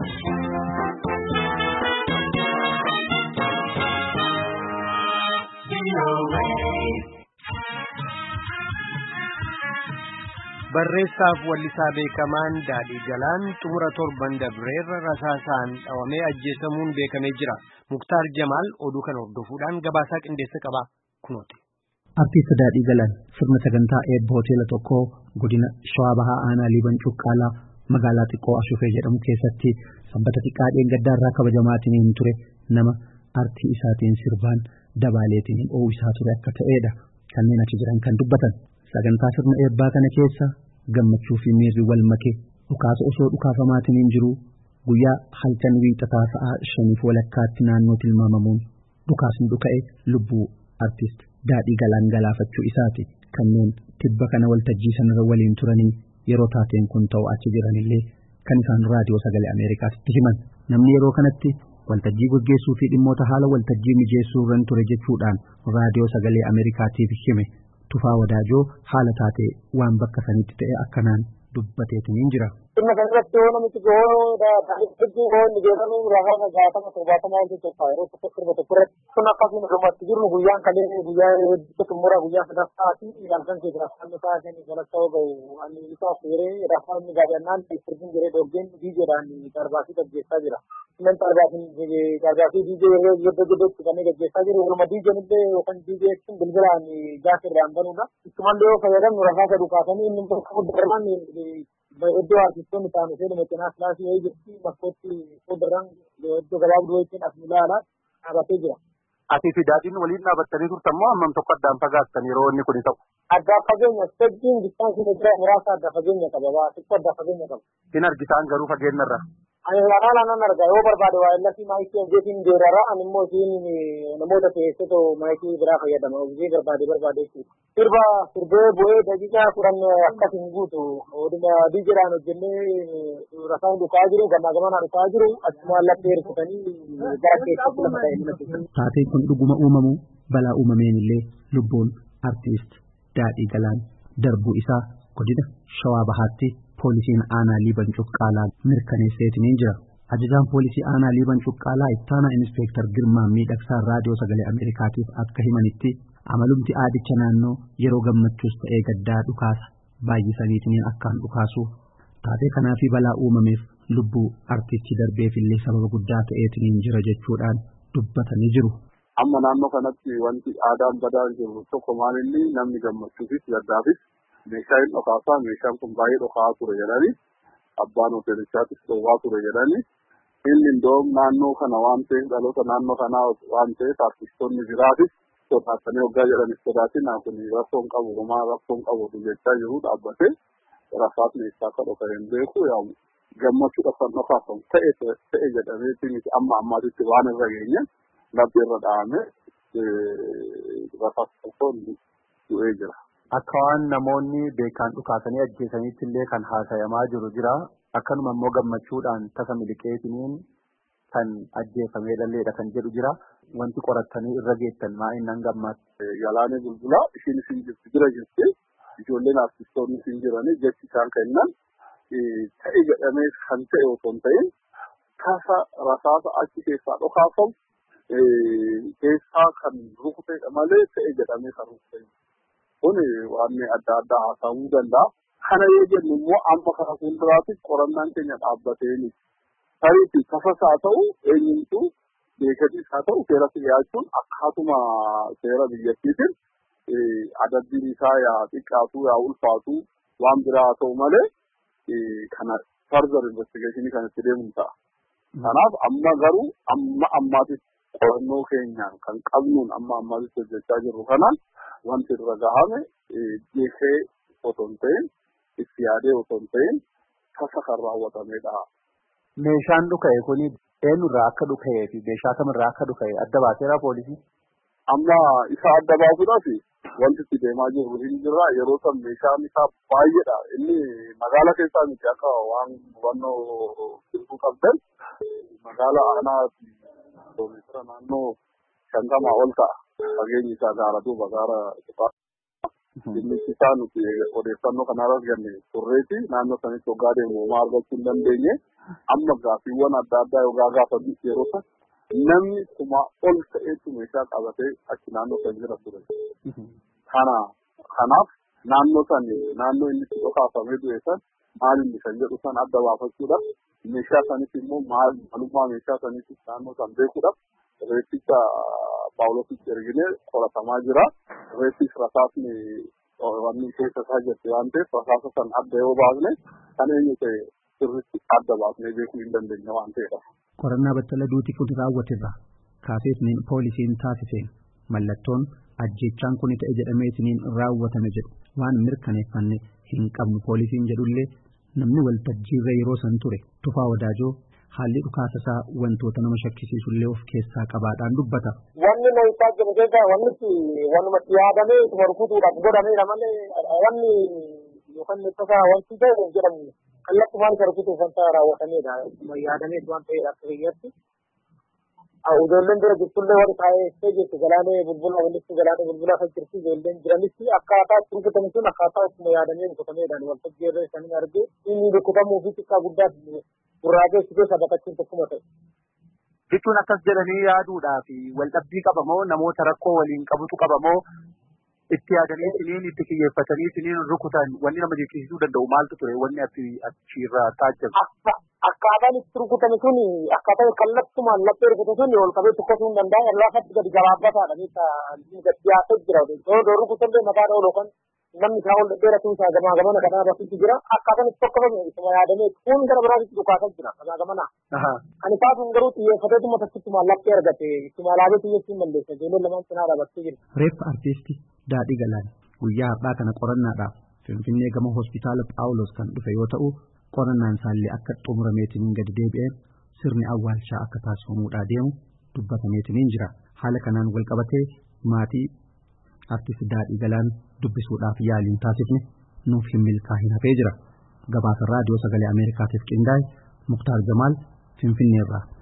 Barreessaaf wallisaa beekamaan Daadhii Galaan xumura torban dabreerra rasaasaan dhawamee ajjeesamuun beekamee jira. Muktaar Jamaal oduu kana hordofuudhaan gabaasaa qindeessa qaba kunooti. Artiist Daadhii Galaan sirna sagantaa eebba hoteela tokkoo godina Shawaa Bahaa Aanaa Liiban Cuqqaalaa magaalaa xiqqoo Ashufee jedhamu keessatti sanbata xiqqaa dheengaddaarraa kabajamaatiin ture nama artii isaatiin sirbaan dabaaleetiin oowisaa ture akka ta'edha. Kanneen achi jiran kan dubbatan sagantaa sirna eebbaa kana keessa gammachuu fi miirri wal makee dhukaasa osoo dhukaafamaatiin jiru guyyaa halkan wiixataa sa'a 5:00 naannoo tilmaamamuun dhukaasni dhuka'e lubbuu artiist Daadhii Galaan galaafachuu isaati. Kanneen tibba kana waltajjii sanarra waliin turanii yeroo taateen kun ta'u achi jiranillee kan isaan raadiyoo sagalee Ameerikaatti himan. Namni yeroo kanatti waltajjii gaggeessuu fi dhimmoota haala waltajjii mijeessuu irra ture jechuudhaan raadiyoo sagalee Ameerikaatiif hime. Tufaa Wadaajoo haala taatee waan bakka sanitti ta'e akkanaan dubbateetiin jira. Inna kanatti yoo namichi goona hedduu goonni jedhamu raafama gaafama torbaatamaa wanti tokko yeroo tokko kun akkasuma gammatti jirru guyyaan kalee guyyaa hedduu xumura guyyaa sadaffaati halkan keessa rafaan isaa kenni galata yoo ga'u ani isaa feeree rafaan gaafannaan sirbiin jiree dhoggeen diijeedhaan darbaasii gaggeessaa jira. Nan darbaasii diijee yeroo gidduutti kan gaggeessaa jiru waluma diijeen illee yookaan diijee sun bilbilaan gaafirraan banuudha. Ittumallee yoo fayyadamnu rafaasa dhukaasanii inni tokko darban iddoo artistoonni ta'an seenuma cinaa kilaasii wayii jirti bakkootti fuulduran iddoo gabaabduu wayiitiin as ilaala dhaabatee jira. Ati fi Daadhiin waliin dhaabattanii turtan moo hammam tokko addaan fagaattan yeroo inni kun ta'u? Addaan fageenya staggiin distaansiin jira muraasa addaan fageenya qaba xiqqoo addaan fageenya qaba. Hin argitaan garuu fageenyarra. Ani laalaan argaa yoo barbaade waa illatti maayikii hojjetiin deerara ani immoo isiin namoota keessatoo maayikii biraa fayyadama hojii barbaade sirba sirbee bu'ee daqiiqaa 10 akkas hin guutu oduma diijeedhaan hojjennee rasaan dhukaa jiru gamaa dhukaa jiru achuma lattee hirkatanii gara keessatti lafa ta'e. Taateen kun dhuguma uumamu balaa uumameen illee lubbuun artiist Daadhii Galaan darbuu isaa godina Shawaa Bahaatti poolisiin aanaa Liiban Cuqqaalaa mirkaneesseetiin jira. Ajajaan poolisii aanaa Liiban Cuqqaalaa ittaanaa Inspektar Girmaa Miidhagsaa raadiyoo sagalee Ameerikaatiif akka himanitti amalumti aadicha naannoo yeroo gammachuus ta'ee gaddaa dhukaasa baay'isaniitiin akkaan dhukaasu taatee kanaa fi balaa uumameef lubbuu artichi darbeefillee sababa guddaa ta'eetiin jira jechuudhaan dubbatanii jiru. Amma naannoo kanatti wanti aadaan badaan jiru tokko maalinni namni gammachuufis gaddaafis meeshaan dhokaasaa meeshaan kun baay'ee dhokaa ture jedhanii abbaan hoteelichaattis dhowwaa ture jedhanii inni indoom naannoo kana waan ta'eef dhaloota naannoo kanaa waan ta'eef artistoonni biraatis sodaatanii hoggaa jedhanis sodaatiin kun rakkoon qabu homaa rakkoon qabu jechaa jiru dhaabbatee rasaas meeshaa akka dhoka hin beeku yaa gammachuudhaaf kan dhokaafamu ta'e jedhameetti miti amma ammaatitti waan irra geenye labbi irra dha'ame rasaas tokkoon du'ee jira. Akka waan namoonni beekaan dhukaasanii ajjeesaniitti illee kan haasayamaa jiru jira. Akkanuma immoo gammachuudhaan tasa miliqeetiniin kan ajjeefamee dhalleedha kan jedhu jira. Wanti qorattanii irra geettan maa'in nan gammaatti. Galaanee Bulbulaa ishiin isin jirti bira jirti. Ijoolleen artistoonni isin jiranii jechi isaan kennan ta'e jedhamee kan ta'e otoo hin ta'in tasa rasaasa achi keessaa dhokaafamu keessaa kan rukuteedha malee ta'e jedhamee kan rukutee. Kun waan adda addaa haasa'uu danda'a. Kana yoo jennu immoo amma kana fuulduraatti qorannaan keenya dhaabbatee ni. Tariifi tasas haa ta'u eenyumtuu beekatis haa ta'u seeratti dhiyaachuun akkaatuma seera biyyattiitiin adabbiin isaa yaa xiqqaatu yaa ulfaatu waan biraa haa ta'u malee kana further investigation kan itti deemu ta'a. Kanaaf amma garuu ammaatitti qorannoo keenyaan kan qabnuun ammaatitti hojjechaa jirru kanaan wanti irra gahame jeesee otoo hin ta'in itti yaadee otoo hin ta'in tasa kan raawwatamedha. Meeshaan dhuka'e kuni eenyurraa akka dhuka'ee fi meeshaa kamirraa akka dhuka'e adda baaseera poolisii? Amma isa adda baasuudhaaf wanti itti deemaa jirru hin jirra. Yeroo san meeshaan isaa baay'eedha. Inni magaala keessaa miti akka waan hubannoo sirbuu qabdan magaala aanaa kiiloomeetira naannoo 50 ol ta'a. Fageenyi isaa gaara duuba gaara Inni isaa nuti odeeffannoo kanarras ganne turreeti naannoo sanitti hoggaa deemu homaa argachuu hin dandeenye amma gaaffiiwwan adda addaa hoggaa gaafatu yeroo sana namni kuma ol ta'eetu meeshaa qabatee achi naannoo san jira ture. Kanaaf naannoo inni itti dhokaafamee du'e san maal inni kan jedhu san adda baafachuudhaaf meeshaa sanitti immoo maalummaa meeshaa sanitti naannoo san beekuudhaaf reefficha Paawulositti erginee qoratamaa jira. Reeffis rasaasni wanni keessa isaa jirti waan ta'eef rasaasa san adda yoo baasne kan eenyu ta'e sirriitti adda baasnee beekuu hin dandeenye waan ta'eedha. Qorannaa battala duutii kun raawwatirra kaafeetiniin poolisiin taasiseen mallattoon ajjechaan kun ta'e jedhameetiniin raawwatame jedhu waan mirkaneeffanne hin qabnu poolisiin jedhullee namni waltajjiirra yeroo san ture Tufaa Wadaajoo haalli dhukaasa isaa wantoota nama shakkisiisullee of keessaa qabaadhaan dubbata. Wanni na isaa jiru keessa wanumatti yaadamee ittuma rukutuudhaaf godhameera malee wanni yookaan tasaa wanti ta'e jedhamu kallattumaan isa rukutuuf wanta raawwatameedha. Ittuma yaadamee waan ta'eedha akka biyyatti. Ijoolleen bira jirtullee warri taa'ee jirtu galaanee bulbula kan jirtu ijoolleen jiranitti akkaataa itti rukutame sun akkaataa ittuma yaadamee rukutameedha. Waltajjiirra isaanii argee inni rukutamuu fi xiqqaa guddaa gurraachee si keessa baqachuun tokkuma ta'e. Jechuun akkas jedhanii yaaduudhaaf waldhabbii qabamoo namoota rakkoo waliin qabutu qabamoo itti yaadanii isiniin itti kiyyeeffatanii isiniin rukutan wanni nama jechisiisuu danda'u maaltu ture wanni achirraa taajjabu. Akkaataan itti rukutame sun akkaataa kallattumaan laphee rukute sun ol qabee tokkosuu hin danda'a laafatti gadi gabaabbataadha gadi dhiyaatee jira. Yoo rukutallee maqaa dha'u yookaan namni isaa ol dheeratu isaa gamaa gamana kanaa bakkitti jira akkaataan itti tokkofame isuma yaadamee kun gara biraatti dhukaasaa jira gamaa gamana. Ani taasisun garuu xiyyeeffateetuma takkituma laphee argate ittuma alaabee xiyyeessuun dandeessa ijoolleen lamaan cinaa dhaabattee jira. Reeffa artiistii Daadhii Galaan guyyaa har'aa kana qorannaadhaaf Finfinnee gama hospitaala Phaawulos kan dhufe yoo ta'u qorannaan isaallee akka xumurameetiniin gadi deebi'ee sirni awwaalchaa akka taasifamuudhaa deemu dubbatameetiniin jira. Haala kanaan wal qabatee maatii artiist Daadhii Galaan dubbisuudhaaf yaaliin taasifne nuuf hin milkaa'in hafee jira. Gabaasa raadiyoo sagalee Ameerikaatiif qindaa'e Muktaar Jamaal Finfinneerraa.